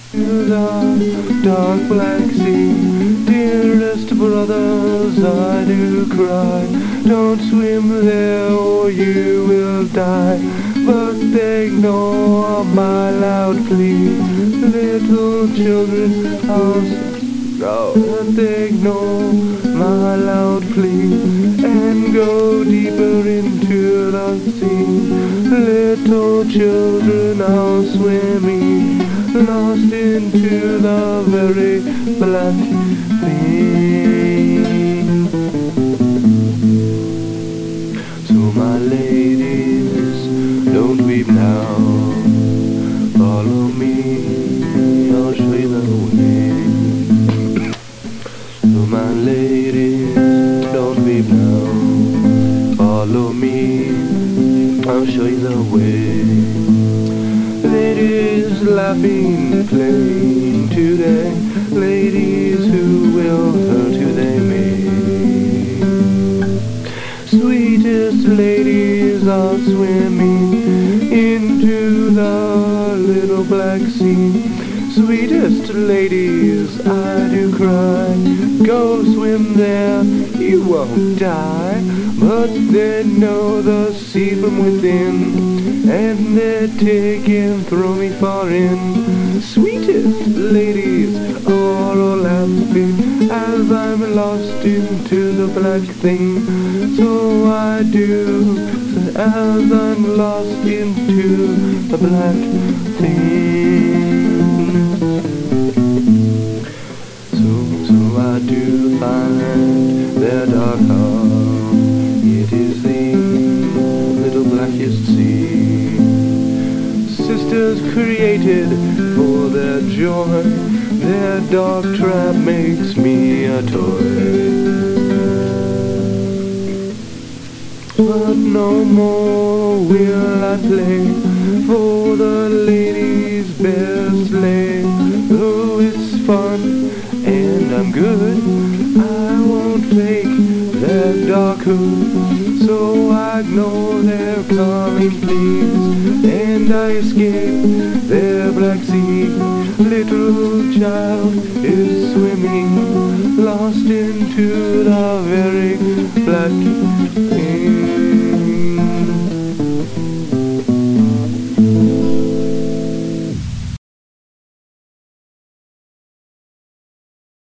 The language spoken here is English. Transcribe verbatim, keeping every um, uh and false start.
The dark black sea, dearest brothers, I do cry. Don't swim there or you will die. But they ignore my loud plea. Little children, I'll go. But they ignore my loud plea and go deeper into the sea. Little children, I'll swim in, lost into the very black sea. So my ladies, don't weep now. Follow me, I'll show you the way. So my ladies, don't weep now. Follow me, I'll show you the way. Ladies laughing, playing today. Ladies who will hurt who they may. Sweetest ladies are swimming into the little black sea. Sweetest ladies, I do cry. Go swim there, you won't die. But they know the sea from within, and they take and throw me far in. Sweetest ladies are all laughing as I'm lost into the black thing. So I do, as I'm lost into the black thing. So, so I do find their dark heart. It is the little blackest sea. Sisters created for their joy. Their dark trap makes me a toy. But no more will I play for the ladies' best lay. Though it's fun and I'm good, I won't fake their dark hood. So I ignore their calling pleas, and I escape their black sea. Little child is swimming, lost into the very black